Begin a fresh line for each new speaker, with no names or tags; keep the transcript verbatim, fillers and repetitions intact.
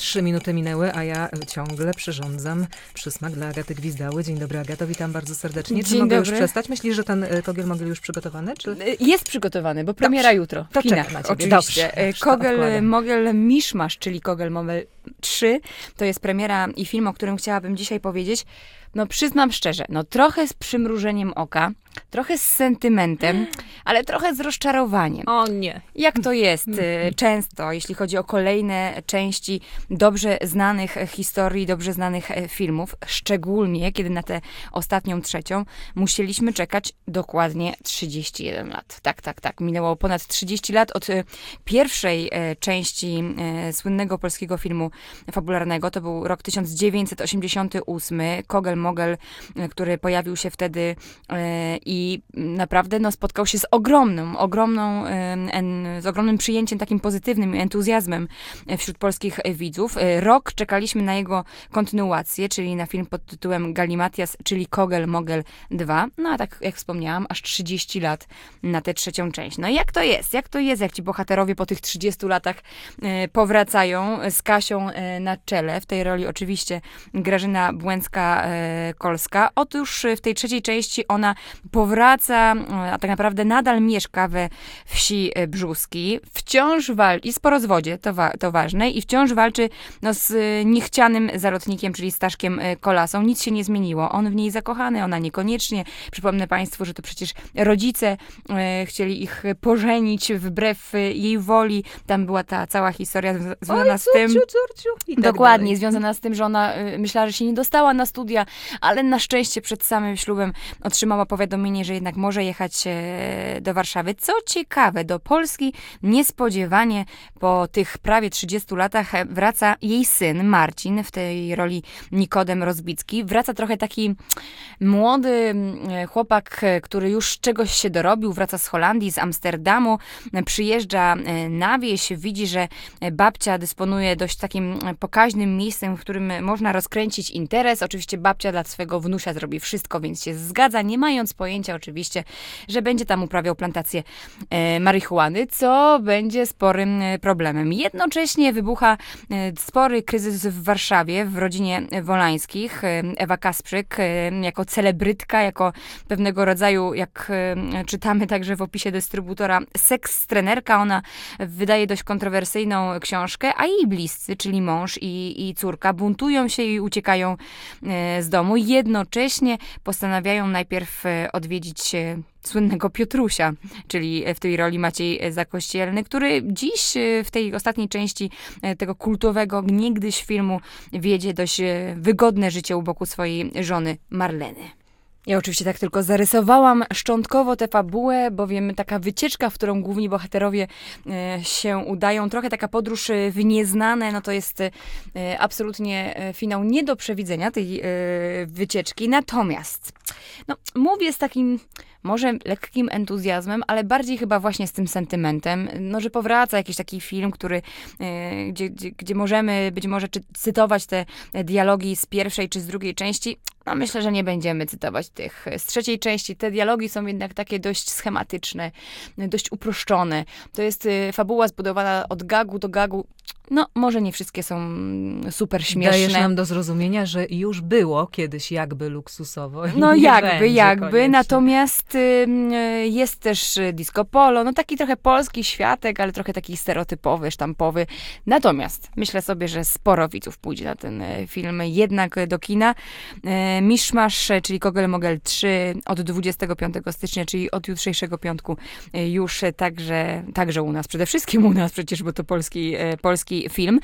Trzy minuty minęły, a ja ciągle przyrządzam przysmak dla Agaty Gwizdały. Dzień dobry, Agato, witam bardzo serdecznie. Czy
Dzień
mogę
dobry.
już przestać? Myślisz, że ten Kogel Mogel już przygotowany? Czy...
Jest przygotowany, bo premiera
Dobrze.
jutro. W
To
kinach,
czekam na ciebie.
oczywiście.
Dobrze, dobrze, to
Kogel
odkładam.
Mogel Miszmasz, czyli Kogel Mogel trzy. To jest premiera i film, o którym chciałabym dzisiaj powiedzieć. No przyznam szczerze, no trochę z przymrużeniem oka, trochę z sentymentem, ale trochę z rozczarowaniem.
O nie.
Jak to jest e, często, jeśli chodzi o kolejne części dobrze znanych e, historii, dobrze znanych e, filmów, szczególnie kiedy na tę ostatnią trzecią musieliśmy czekać dokładnie trzydzieści jeden lat. Tak, tak, tak. Minęło ponad trzydzieści lat od e, pierwszej e, części e, słynnego polskiego filmu fabularnego. To był rok tysiąc dziewięćset osiemdziesiąty ósmy. Kogel Mogel, e, który pojawił się wtedy e, i naprawdę no, spotkał się z ogromną, ogromną, en, z ogromnym przyjęciem, takim pozytywnym entuzjazmem wśród polskich widzów. Rok czekaliśmy na jego kontynuację, czyli na film pod tytułem Galimatias, czyli Kogel Mogel dwa. No a tak jak wspomniałam, aż trzydzieści lat na tę trzecią część. No i jak to jest? Jak to jest, jak ci bohaterowie po tych trzydziestu latach e, powracają z Kasią e, na czele? W tej roli oczywiście Grażyna Błęcka-Kolska. Otóż w tej trzeciej części ona powraca, a tak naprawdę nadal mieszka we wsi Brzuski. Wciąż walczy, i po rozwodzie, to, wa- to ważne, i wciąż walczy no, z niechcianym zalotnikiem, czyli Staszkiem Kolasą. Nic się nie zmieniło. On w niej zakochany, ona niekoniecznie. Przypomnę państwu, że to przecież rodzice e, chcieli ich pożenić wbrew jej woli. Tam była ta cała historia z- związana
Oj,
z tym...
córciu, córciu. I tak
Dokładnie,
dalej.
związana z tym, że ona y, myślała, że się nie dostała na studia, ale na szczęście przed samym ślubem otrzymała powiadomienie, że jednak może jechać e, do Warszawy. Co ciekawe, do Polski niespodziewanie po tych prawie trzydziestu latach e, wraca jej syn Marcin, w tej roli Nikodem Rozbicki. Wraca trochę taki młody e, chłopak, e, który już czegoś się dorobił, wraca z Holandii, z Amsterdamu, e, przyjeżdża e, na wieś, widzi, że e, babcia dysponuje dość takim e, pokaźnym miejscem, w którym można rozkręcić interes. Oczywiście babcia dla swego wnusia zrobi wszystko, więc się zgadza, nie mając pojęcia oczywiście, że będzie tam uprawiał plantację e, marihuany, co będzie sporym e, problemem. Jednocześnie wybucha e, spory kryzys w Warszawie, w rodzinie Wolańskich. E, Ewa Kasprzyk e, jako celebrytka, jako pewnego rodzaju, jak e, czytamy także w opisie dystrybutora, seks-trenerka. Ona wydaje dość kontrowersyjną książkę, a jej bliscy, czyli mąż i, i córka, buntują się i uciekają e, z domu. Jednocześnie postanawiają najpierw e, odwiedzić e, słynnego Piotrusia, czyli w tej roli Maciej Zakościelny, który dziś e, w tej ostatniej części e, tego kultowego niegdyś filmu wiedzie dość e, wygodne życie u boku swojej żony Marleny. Ja oczywiście tak tylko zarysowałam szczątkowo tę fabułę, bowiem taka wycieczka, w którą główni bohaterowie e, się udają, trochę taka podróż e, w nieznane, no to jest e, absolutnie e, finał nie do przewidzenia tej e, wycieczki. Natomiast, no mówię z takim może lekkim entuzjazmem, ale bardziej chyba właśnie z tym sentymentem, no, że powraca jakiś taki film, który, e, gdzie, gdzie, gdzie możemy być może czy, cytować te dialogi z pierwszej czy z drugiej części. No myślę, że nie będziemy cytować tych z trzeciej części. Te dialogi są jednak takie dość schematyczne, dość uproszczone. To jest y, fabuła zbudowana od gagu do gagu. No, może nie wszystkie są super śmieszne.
Dajesz nam do zrozumienia, że już było kiedyś jakby luksusowo. i
No
nie
jakby,
będzie
jakby.
koniecznie.
Natomiast y, jest też disco polo, no taki trochę polski światek, ale trochę taki stereotypowy, sztampowy. Natomiast myślę sobie, że sporo widzów pójdzie na ten y, film jednak do kina. Y, Miszmasz, czyli Kogel Mogel trzy od dwudziestego piątego stycznia, czyli od jutrzejszego piątku y, już także, także u nas. Przede wszystkim u nas przecież, bo to polski, y, polski film.